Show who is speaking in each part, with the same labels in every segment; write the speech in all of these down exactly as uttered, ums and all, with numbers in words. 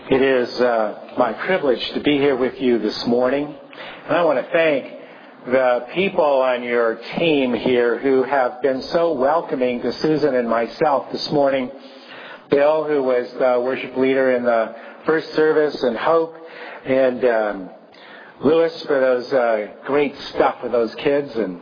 Speaker 1: It is uh, my privilege to be here with you this morning. And I want to thank the people on your team here who have been so welcoming to Susan and myself this morning. Bill, who was the worship leader in the first service, and Hope, and um, Lewis for those uh, great stuff with those kids, and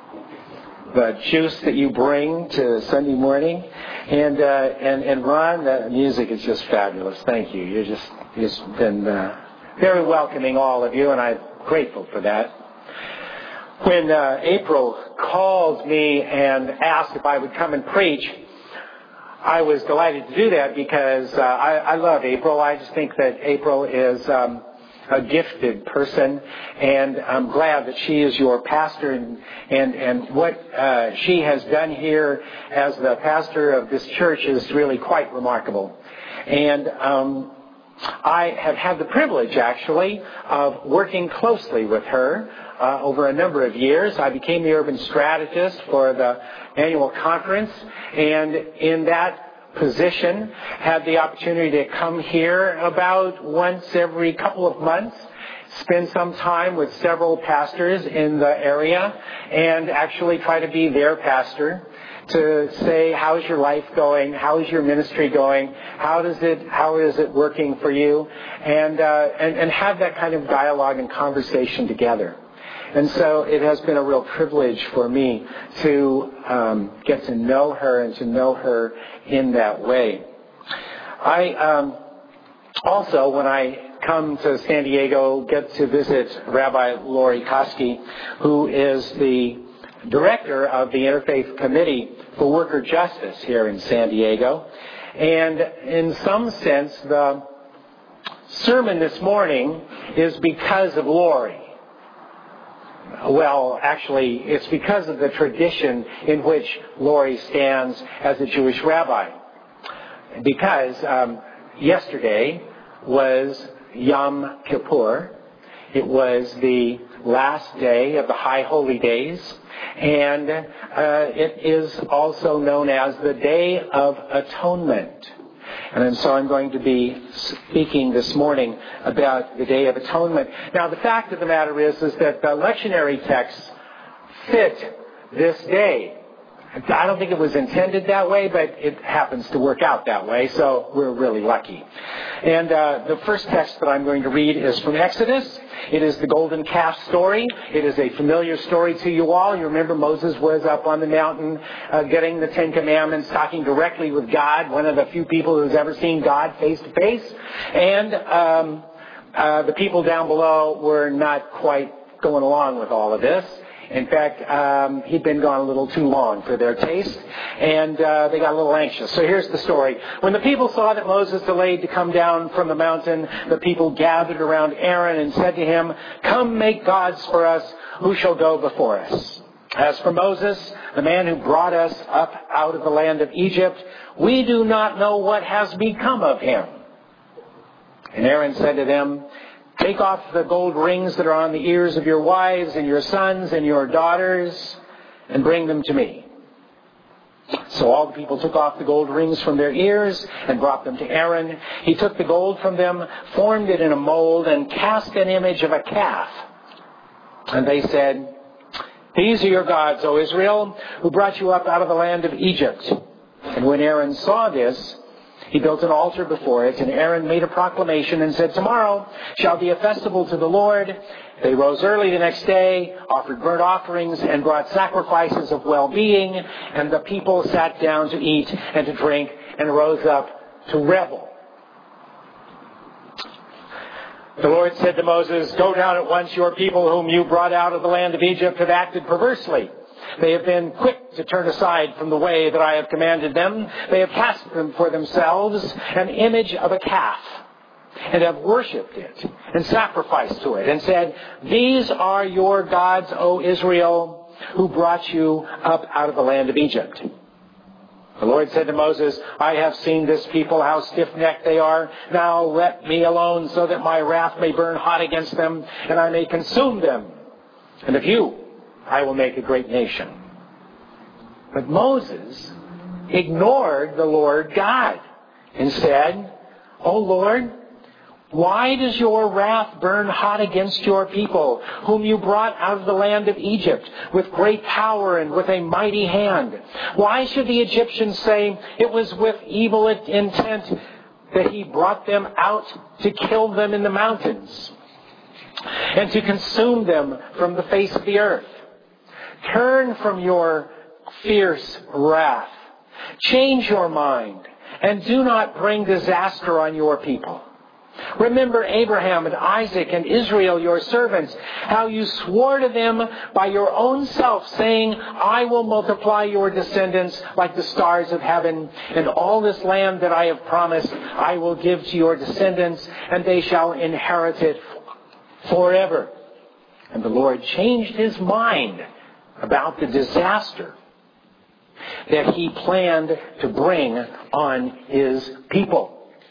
Speaker 1: the juice that you bring to Sunday morning. And, uh, and, and Ron, the music is just fabulous. Thank you. You're just, you've just been uh, very welcoming, all of you, and I'm grateful for that. When uh, April called me and asked if I would come and preach, I was delighted to do that because uh, I, I love April. I just think that April is um, a gifted person, and I'm glad that she is your pastor, and and, and what uh, she has done here as the pastor of this church is really quite remarkable. And um, I have had the privilege, actually, of working closely with her uh, over a number of years. I became the urban strategist for the annual conference, and in that position had the opportunity to come here about once every couple of months, spend some time with several pastors in the area, and actually try to be their pastor, to say, how's your life going? How is your ministry going? How does it, how is it working for you? And, uh, and, and have that kind of dialogue and conversation together. And so it has been a real privilege for me to um, get to know her and to know her in that way. I um, also, when I come to San Diego, get to visit Rabbi Lori Koski, who is the director of the Interfaith Committee for Worker Justice here in San Diego. And in some sense, the sermon this morning is because of Lori. Well, actually, it's because of the tradition in which Lori stands as a Jewish rabbi. Because um, yesterday was Yom Kippur. It was the last day of the High Holy Days, and uh, it is also known as the Day of Atonement. And so I'm going to be speaking this morning about the Day of Atonement. Now, the fact of the matter is, is that the lectionary texts fit this day. I don't think it was intended that way, but it happens to work out that way, so we're really lucky. And uh, the first text that I'm going to read is from Exodus. It is the golden calf story. It is a familiar story to you all. You remember Moses was up on the mountain uh, getting the Ten Commandments, talking directly with God, one of the few people who's ever seen God face to face. And um, uh, the people down below were not quite going along with all of this. In fact, um, he'd been gone a little too long for their taste, and uh, they got a little anxious. So here's the story. When the people saw that Moses delayed to come down from the mountain, the people gathered around Aaron and said to him, "Come, make gods for us. Who shall go before us? As for Moses, the man who brought us up out of the land of Egypt, we do not know what has become of him." And Aaron said to them, "Take off the gold rings that are on the ears of your wives and your sons and your daughters and bring them to me." So all the people took off the gold rings from their ears and brought them to Aaron. He took the gold from them, formed it in a mold, and cast an image of a calf. And they said, "These are your gods, O Israel, who brought you up out of the land of Egypt." And when Aaron saw this, he built an altar before it, and Aaron made a proclamation and said, "Tomorrow shall be a festival to the Lord." They rose early the next day, offered burnt offerings, and brought sacrifices of well-being, and the people sat down to eat and to drink and rose up to revel. The Lord said to Moses, "Go down at once. Your people whom you brought out of the land of Egypt have acted perversely. They have been quick to turn aside from the way that I have commanded them. They have cast them for themselves an image of a calf, and have worshipped it, and sacrificed to it, and said, 'These are your gods, O Israel, who brought you up out of the land of Egypt.' The Lord said to Moses, 'I have seen this people, how stiff-necked they are. Now let me alone, so that my wrath may burn hot against them, and I may consume them. And of you I will make a great nation.' But Moses ignored the Lord God and said, 'O Lord, Why does your wrath burn hot against your people, whom you brought out of the land of Egypt with great power and with a mighty hand? Why should the Egyptians say it was with evil intent that he brought them out to kill them in the mountains and to consume them from the face of the earth? Turn from your fierce wrath. Change your mind and do not bring disaster on your people. Remember Abraham and Isaac and Israel, your servants, how you swore to them by your own self, saying, I will multiply your descendants like the stars of heaven, and all this land that I have promised I will give to your descendants, and they shall inherit it forever. And the Lord changed his mind about the disaster that he planned to bring on his people.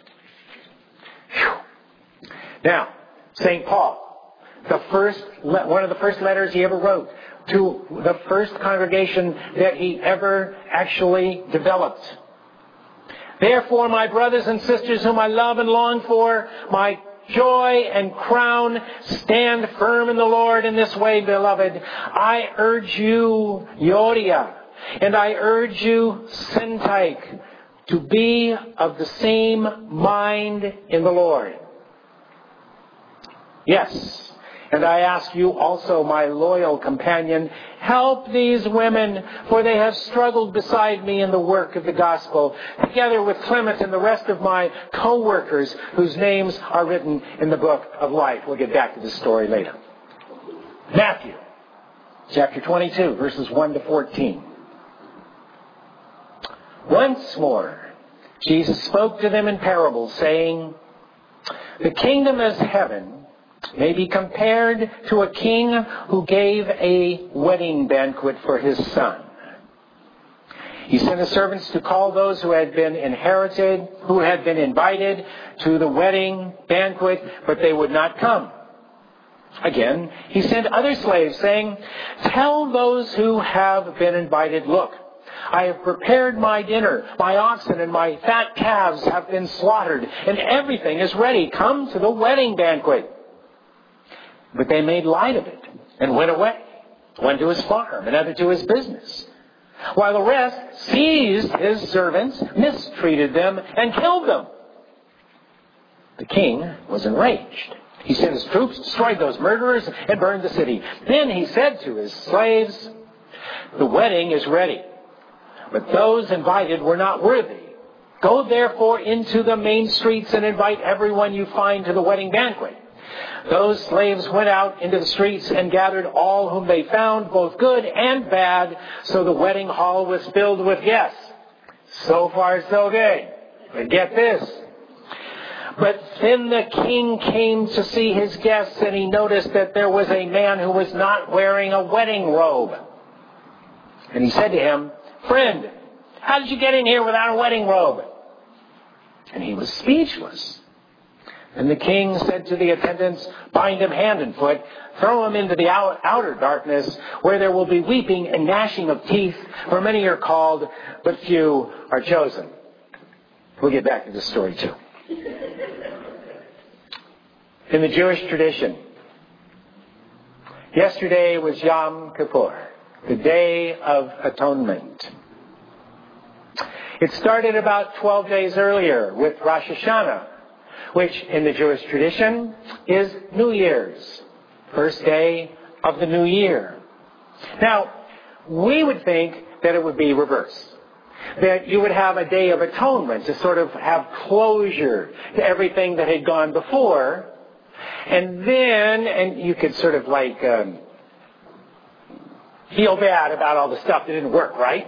Speaker 1: Now, Saint Paul, the first, one of the first letters he ever wrote to the first congregation that he ever actually developed. Therefore, my brothers and sisters whom I love and long for, my joy and crown, stand firm in the Lord in this way, beloved. I urge you, Euodia, and I urge you, Syntyche, to be of the same mind in the Lord. Yes, and I ask you also, my loyal companion, help these women, for they have struggled beside me in the work of the gospel, together with Clement and the rest of my co-workers whose names are written in the book of life. We'll get back to this story later. Matthew, chapter twenty-two, verses one to fourteen. Once more, Jesus spoke to them in parables, saying, the kingdom of heaven may be compared to a king who gave a wedding banquet for his son. He sent his servants to call those who had been inherited, who had been invited to the wedding banquet, but they would not come. Again, he sent other slaves, saying, tell those who have been invited, look, I have prepared my dinner. My oxen and my fat calves have been slaughtered, and everything is ready. Come to the wedding banquet. But they made light of it and went away, one to his farm, another to his business, while the rest seized his servants, mistreated them, and killed them. The king was enraged. He sent his troops, destroyed those murderers, and burned the city. Then he said to his slaves, the wedding is ready, but those invited were not worthy. Go therefore into the main streets and invite everyone you find to the wedding banquet. Those slaves went out into the streets and gathered all whom they found, both good and bad, so the wedding hall was filled with guests. So far, so good. But get this. But then the king came to see his guests, and he noticed that there was a man who was not wearing a wedding robe. And he said to him, friend, how did you get in here without a wedding robe? And he was speechless. And the king said to the attendants, bind him hand and foot, throw him into the outer darkness, where there will be weeping and gnashing of teeth, for many are called, but few are chosen. We'll get back to this story too. In the Jewish tradition, yesterday was Yom Kippur, the Day of Atonement. It started about twelve days earlier with Rosh Hashanah, which in the Jewish tradition is New Year's, first day of the new year. Now, we would think that it would be reversed, that you would have a Day of Atonement to sort of have closure to everything that had gone before, and then, and you could sort of like um, feel bad about all the stuff that didn't work, right?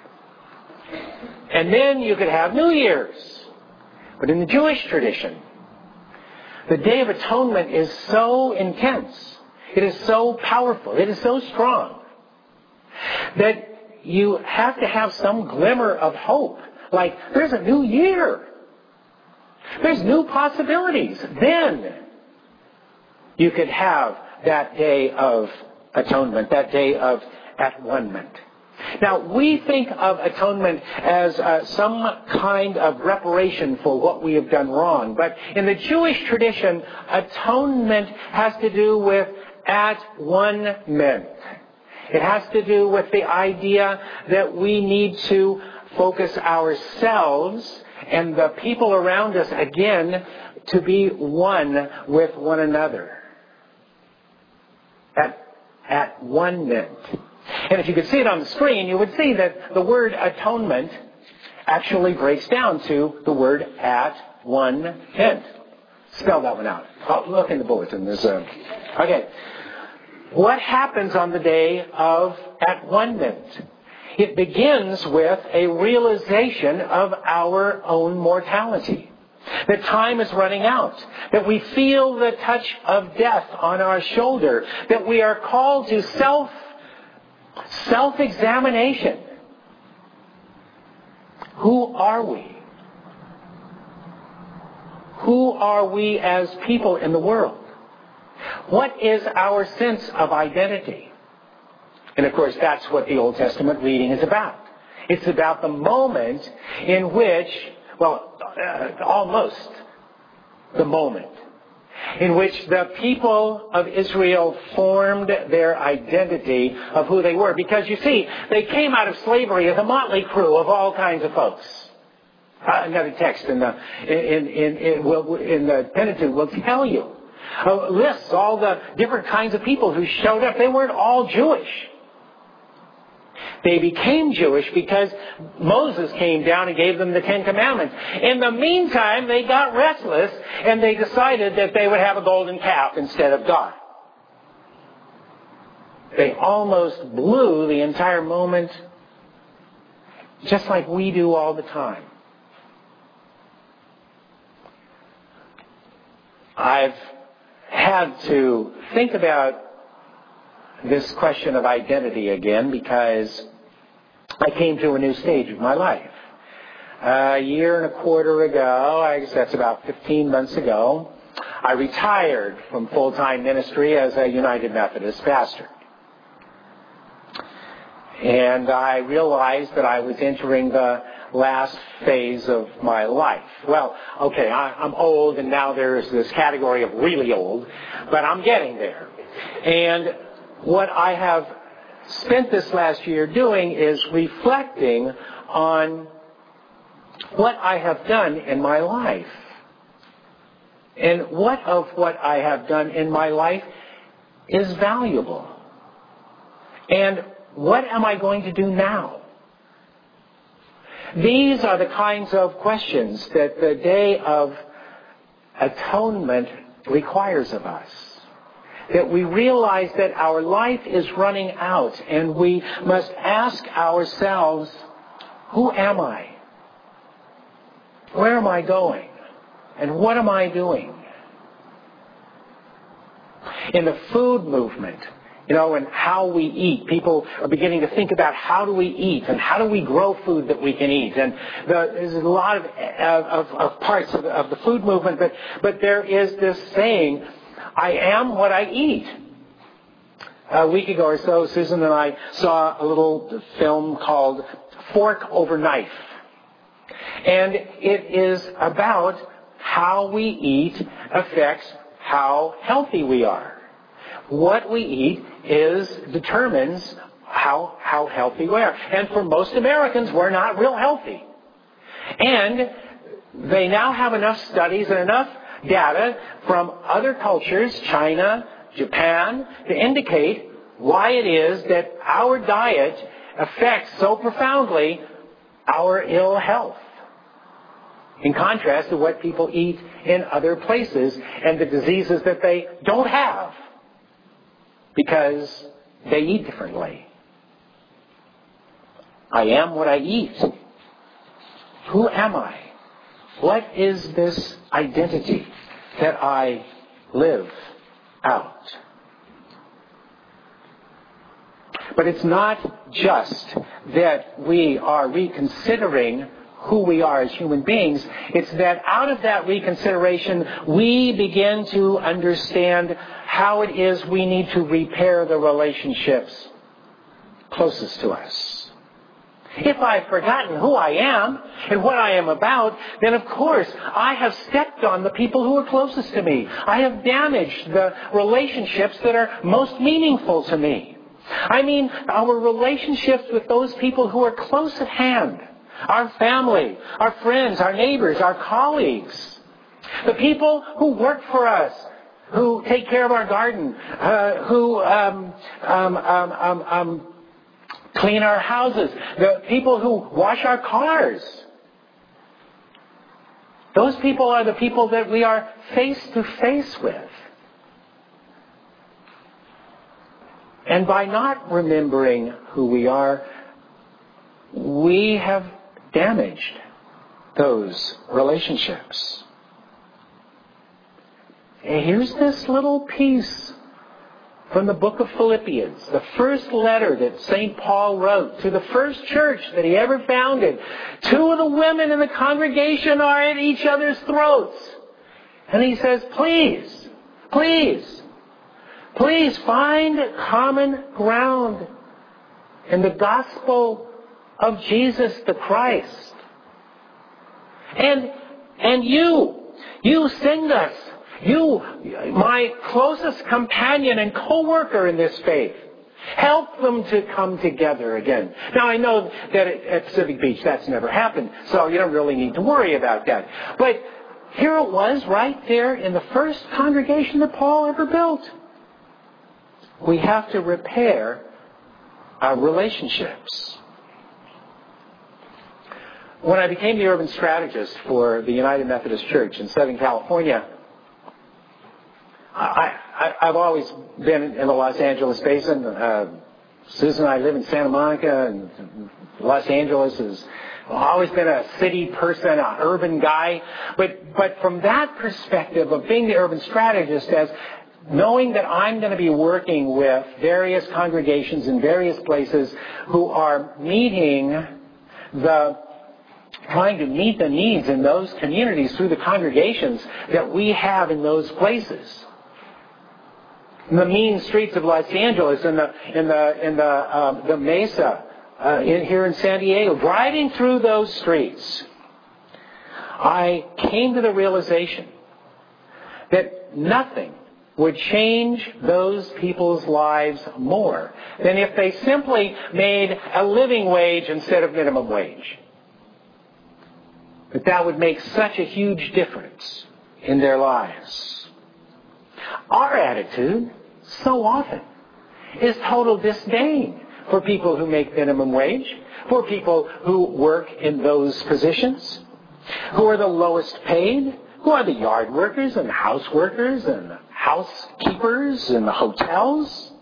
Speaker 1: And then you could have New Year's. But in the Jewish tradition, the Day of Atonement is so intense, it is so powerful, it is so strong, that you have to have some glimmer of hope. Like, there's a new year. There's new possibilities. Then you could have that Day of Atonement, that Day of At-One-ment. Now, we think of atonement as uh, some kind of reparation for what we have done wrong. But in the Jewish tradition, atonement has to do with at-one-ment. It has to do with the idea that we need to focus ourselves and the people around us again to be one with one another. At, at one ment. And if you could see it on the screen, you would see that the word atonement actually breaks down to the word at one ment. Spell that one out. Oh, look in the bulletin. There's a... Okay. What happens on the day of at one ment? It begins with a realization of our own mortality. That time is running out. That we feel the touch of death on our shoulder. That we are called to self, self-examination. Who are we? Who are we as people in the world? What is our sense of identity? And of course, that's what the Old Testament reading is about. It's about the moment in which, well, uh, almost the moment in which the people of Israel formed their identity of who they were. Because you see, they came out of slavery as a motley crew of all kinds of folks. Uh, another text in the in in in, will, in the Pentateuch will tell you. Uh, lists all the different kinds of people who showed up. They weren't all Jewish. They became Jewish because Moses came down and gave them the Ten Commandments. In the meantime, they got restless and they decided that they would have a golden calf instead of God. They almost blew the entire moment, just like we do all the time. I've had to think about this question of identity again because I came to a new stage of my life. A year and a quarter ago, I guess that's about fifteen months ago, I retired from full-time ministry as a United Methodist pastor. And I realized that I was entering the last phase of my life. Well, okay, I, I'm old, and now there's this category of really old, but I'm getting there. And what I have spent this last year doing is reflecting on what I have done in my life. And what of what I have done in my life is valuable. And what am I going to do now? These are the kinds of questions that the Day of Atonement requires of us. That we realize that our life is running out and we must ask ourselves, who am I? Where am I going? And what am I doing? In the food movement, you know, and how we eat. People are beginning to think about how do we eat and how do we grow food that we can eat. And the, there's a lot of, of, of parts of the, of the food movement, but, but there is this saying, I am what I eat. A week ago or so, Susan and I saw a little film called Fork Over Knife. And it is about how we eat affects how healthy we are. What we eat is determines how how healthy we are. And for most Americans, we're not real healthy. And they now have enough studies and enough data from other cultures, China, Japan, to indicate why it is that our diet affects so profoundly our ill health. In contrast to what people eat in other places and the diseases that they don't have because they eat differently. I am what I eat. Who am I? What is this identity that I live out? But it's not just that we are reconsidering who we are as human beings. It's that out of that reconsideration, we begin to understand how it is we need to repair the relationships closest to us. If I've forgotten who I am and what I am about, then of course I have stepped on the people who are closest to me. I have damaged the relationships that are most meaningful to me. I mean, our relationships with those people who are close at hand. Our family, our friends, our neighbors, our colleagues. The people who work for us, who take care of our garden, uh, who um, um, um, um, um, clean our houses, the people who wash our cars. Those people are the people that we are face to face with. And by not remembering who we are, we have damaged those relationships. And here's this little piece from the book of Philippians, the first letter that Saint Paul wrote to the first church that he ever founded. Two of the women in the congregation are at each other's throats. And he says, please, please, please find common ground in the gospel of Jesus the Christ. And, and you, you Singas, you, my closest companion and co-worker in this faith, help them to come together again. Now, I know that at Pacific Beach that's never happened, so you don't really need to worry about that. But here it was, right there in the first congregation that Paul ever built. We have to repair our relationships. When I became the urban strategist for the United Methodist Church in Southern California, I, I, I've always been in the Los Angeles basin. Uh, Susan and I live in Santa Monica, and Los Angeles has always been a city person, an urban guy. But, but from that perspective of being the urban strategist, as knowing that I'm going to be working with various congregations in various places who are meeting the trying to meet the needs in those communities through the congregations that we have in those places. In the mean streets of Los Angeles, in the in the in the uh, the Mesa, uh, in, here in San Diego, driving through those streets, I came to the realization that nothing would change those people's lives more than if they simply made a living wage instead of minimum wage. But that would make such a huge difference in their lives. Our attitude, so often, is total disdain for people who make minimum wage, for people who work in those positions, who are the lowest paid, who are the yard workers and the house workers and the housekeepers and the hotels.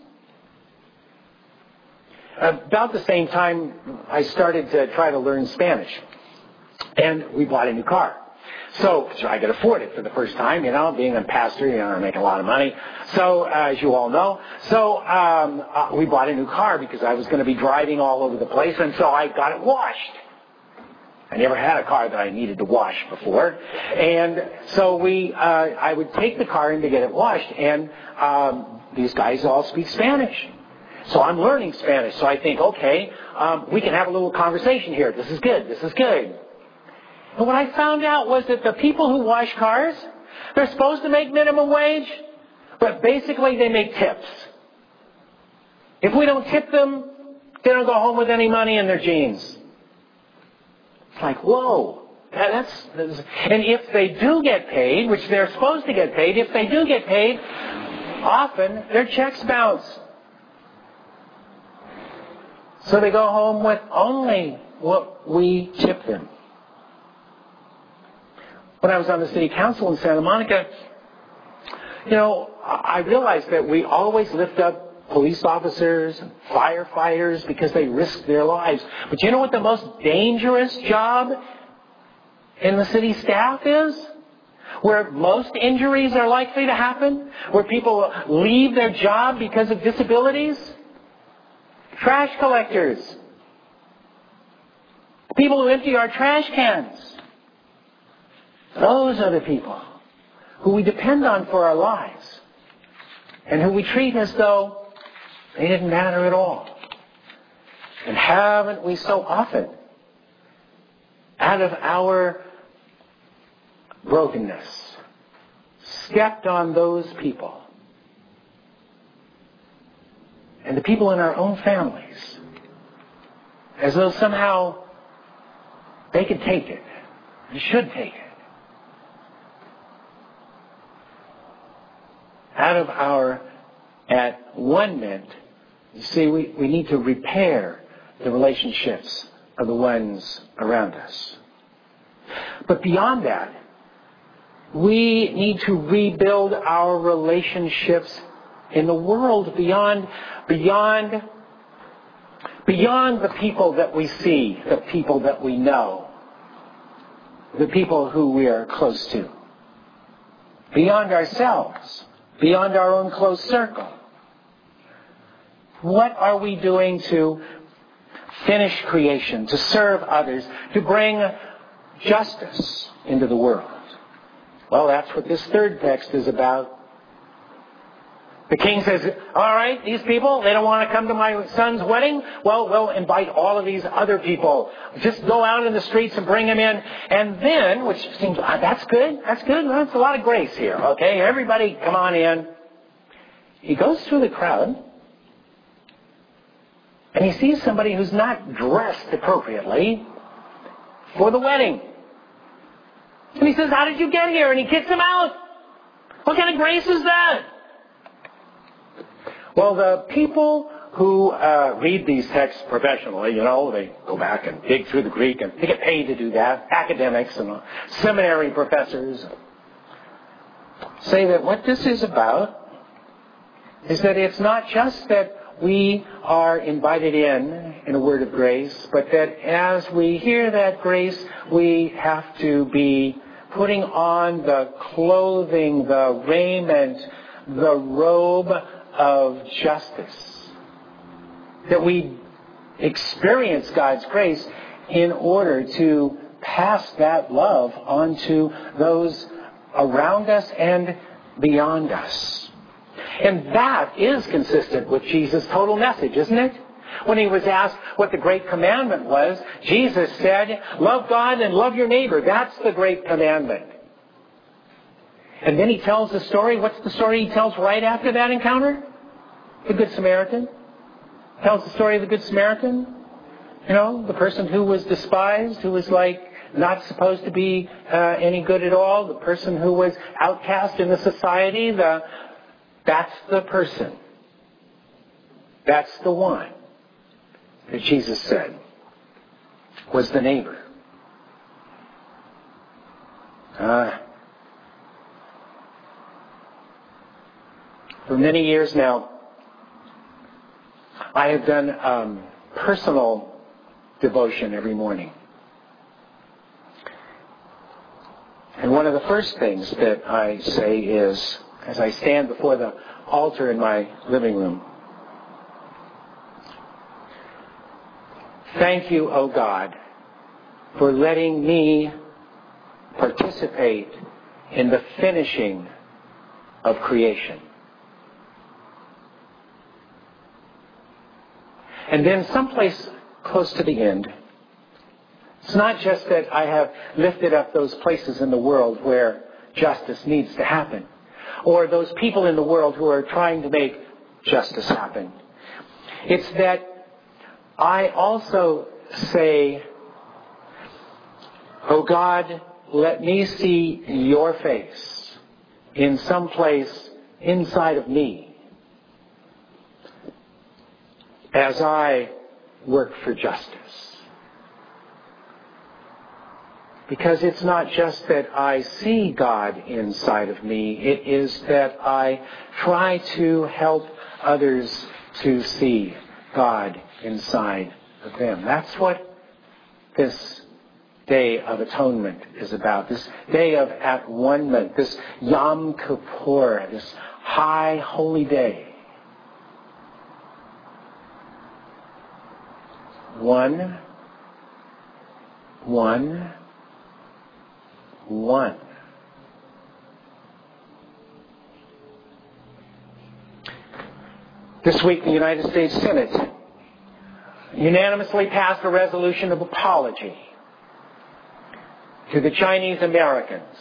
Speaker 1: About the same time, I started to try to learn Spanish. And we bought a new car. So, so I could afford it for the first time, you know, being a pastor, you know, I make a lot of money. So, uh, as you all know, so um, uh, we bought a new car because I was going to be driving all over the place, and so I got it washed. I never had a car that I needed to wash before. And so we, uh, I would take the car in to get it washed, and um, these guys all speak Spanish. So I'm learning Spanish. So I think, okay, um, we can have a little conversation here. This is good. This is good. And what I found out was that the people who wash cars, they're supposed to make minimum wage, but basically they make tips. If we don't tip them, they don't go home with any money in their jeans. It's like, whoa. That's, that's, and if they do get paid, which they're supposed to get paid, if they do get paid, often their checks bounce. So they go home with only what we tip them. When I was on the city council in Santa Monica, you know, I realized that we always lift up police officers and firefighters because they risk their lives. But you know what the most dangerous job in the city staff is? Where most injuries are likely to happen? Where people leave their job because of disabilities? Trash collectors. People who empty our trash cans. Those are the people who we depend on for our lives and who we treat as though they didn't matter at all. And haven't we so often, out of our brokenness, stepped on those people and the people in our own families as though somehow they could take it and should take it. Out of our at one ment, you see, we, we need to repair the relationships of the ones around us. But beyond that, we need to rebuild our relationships in the world beyond, beyond, beyond the people that we see, the people that we know, the people who we are close to, beyond ourselves, beyond our own close circle. What are we doing to finish creation, to serve others, to bring justice into the world? Well, that's what this third text is about. The king says, all right, these people, they don't want to come to my son's wedding. Well, we'll invite all of these other people. Just go out in the streets and bring them in. And then, which seems, ah, that's good, that's good. That's a lot of grace here, okay? Everybody come on in. He goes through the crowd, and he sees somebody who's not dressed appropriately for the wedding. And he says, how did you get here? And he kicks him out. What kind of grace is that? Well, the people who uh, read these texts professionally, you know, they go back and dig through the Greek, and they get paid to do that. Academics and uh, seminary professors say that what this is about is that it's not just that we are invited in in a word of grace, but that as we hear that grace, we have to be putting on the clothing, the raiment, the robe of justice. That we experience God's grace in order to pass that love on to those around us and beyond us. And that is consistent with Jesus' total message, isn't it? When he was asked what the great commandment was, Jesus said, love God and love your neighbor. That's the great commandment. And then he tells the story. What's the story he tells right after that encounter? The Good Samaritan. Tells the story of the Good Samaritan. You know, the person who was despised, who was like not supposed to be uh, any good at all. The person who was outcast in the society. The, that's the person. That's the one that Jesus said was the neighbor. Uh, for many years now, I have done um, personal devotion every morning. And one of the first things that I say is, as I stand before the altar in my living room, thank you, O God, for letting me participate in the finishing of creation. And then someplace close to the end, it's not just that I have lifted up those places in the world where justice needs to happen, or those people in the world who are trying to make justice happen. It's that I also say, oh God, let me see your face in some place inside of me as I work for justice. Because it's not just that I see God inside of me, it is that I try to help others to see God inside of them. That's what this Day of Atonement is about. This Day of At-One-ment, this Yom Kippur, this high holy day. One, one, one. This week, the United States Senate unanimously passed a resolution of apology to the Chinese Americans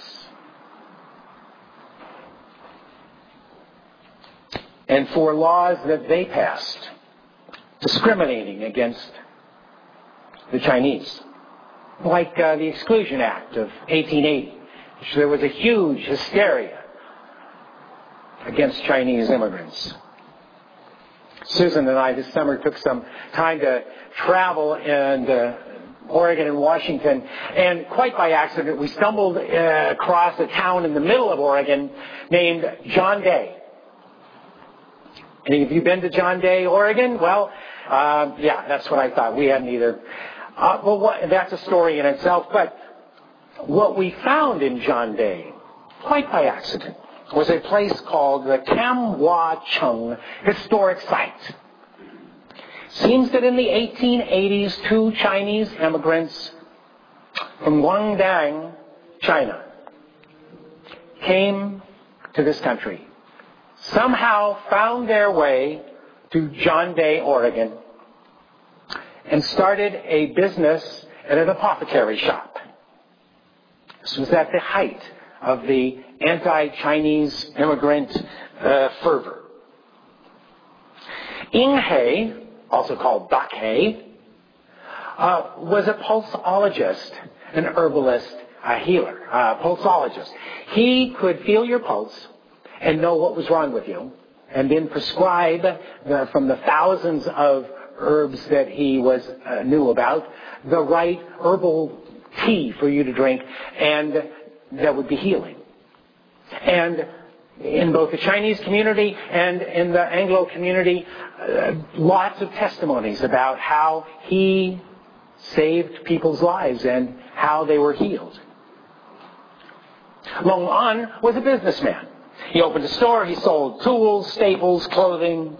Speaker 1: and for laws that they passed discriminating against the Chinese, like uh, the Exclusion Act of eighteen eighty. So there was a huge hysteria against Chinese immigrants. Susan and I this summer took some time to travel in uh, Oregon and Washington, and quite by accident we stumbled uh, across a town in the middle of Oregon named John Day. Any of you been to John Day, Oregon? Well, uh, yeah, that's what I thought. We hadn't either. Uh, well, what, that's a story in itself, but what we found in John Day, quite by accident, was a place called the Tam Wah Chung Historic Site. Seems that in the eighteen eighties, two Chinese immigrants from Guangdong, China, came to this country, somehow found their way to John Day, Oregon, and started a business at an apothecary shop. This was at the height of the anti-Chinese immigrant uh, fervor. Ing He, also called Dak He, uh, was a pulsologist, an herbalist, a healer, a pulsologist. He could feel your pulse and know what was wrong with you, and then prescribe the, from the thousands of herbs that he was uh, knew about, the right herbal tea for you to drink, and that would be healing. And in both the Chinese community and in the Anglo community, uh, lots of testimonies about how he saved people's lives and how they were healed. Long An was a businessman. He opened a store, he sold tools, staples, clothing.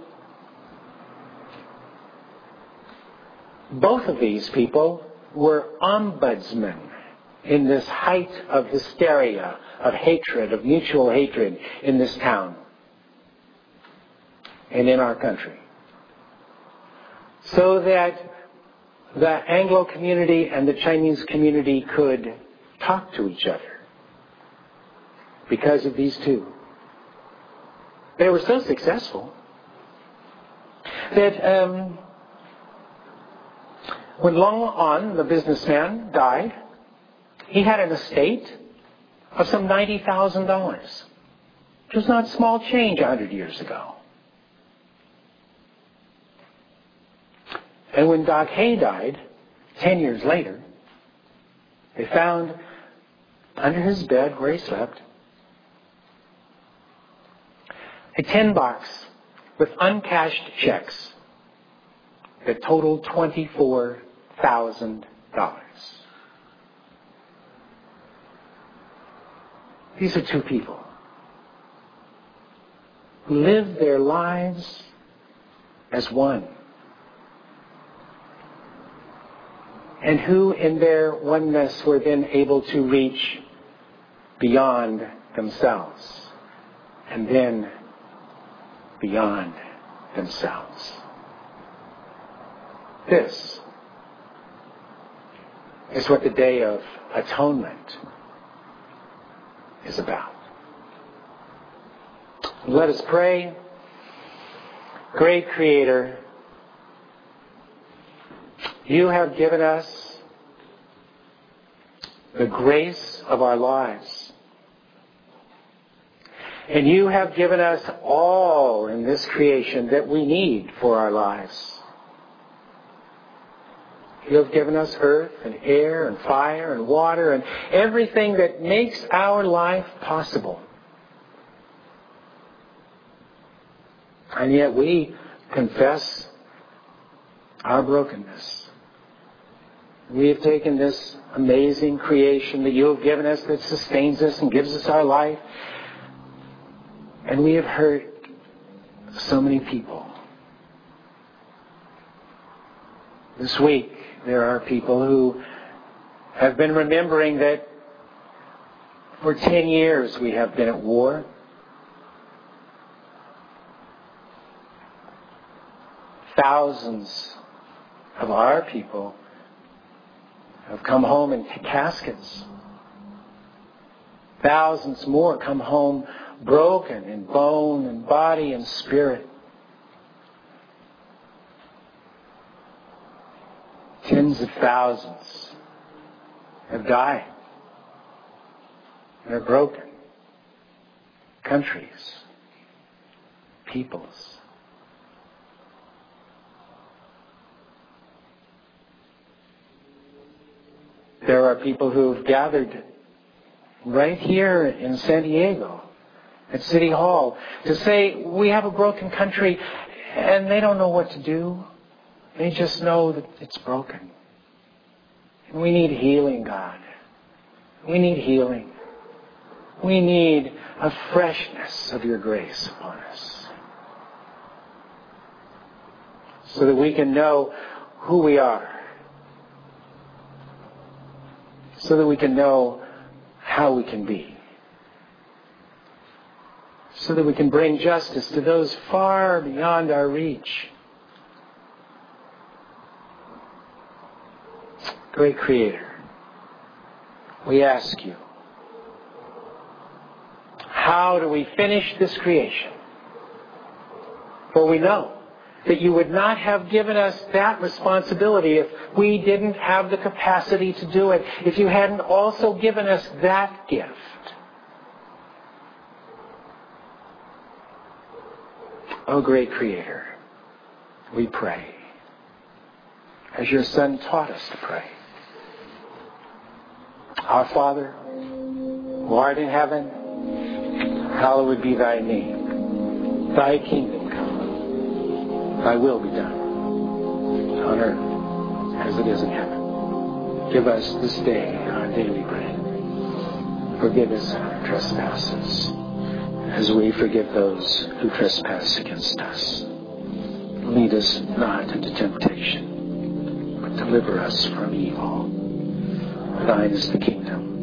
Speaker 1: Both of these people were ombudsmen in this height of hysteria, of hatred, of mutual hatred in this town and in our country. So that the Anglo community and the Chinese community could talk to each other because of these two. They were so successful that um, when Long An, the businessman, died, he had an estate of some ninety thousand dollars, which was not small change a hundred years ago. And when Dak He died, ten years later, they found under his bed where he slept a tin box with uncashed checks that totaled twenty-four thousand dollars. These are two people who lived their lives as one, and who in their oneness were then able to reach beyond themselves and then beyond themselves. This is what the Day of Atonement is about. Let us pray. Great Creator, you have given us the grace of our lives. And you have given us all in this creation that we need for our lives. You have given us earth and air and fire and water and everything that makes our life possible. And yet we confess our brokenness. We have taken this amazing creation that you have given us that sustains us and gives us our life, and we have hurt so many people. This week, there are people who have been remembering that for ten years we have been at war. Thousands of our people have come home in caskets. Thousands more come home broken in bone and body and spirit. Tens of thousands have died. They're broken. Countries, peoples. There are people who have gathered right here in San Diego at City Hall to say we have a broken country, and they don't know what to do. They just know that it's broken. And we need healing, God. We need healing. We need a freshness of your grace upon us, so that we can know who we are, so that we can know how we can be, so that we can bring justice to those far beyond our reach. Great Creator, we ask you, how do we finish this creation? For we know that you would not have given us that responsibility if we didn't have the capacity to do it, if you hadn't also given us that gift. O great Creator, we pray, as your Son taught us to pray. Our Father, who art in heaven, hallowed be thy name. Thy kingdom come. Thy will be done on earth as it is in heaven. Give us this day our daily bread. Forgive us our trespasses, as we forgive those who trespass against us. Lead us not into temptation, but deliver us from evil. Thine is the kingdom,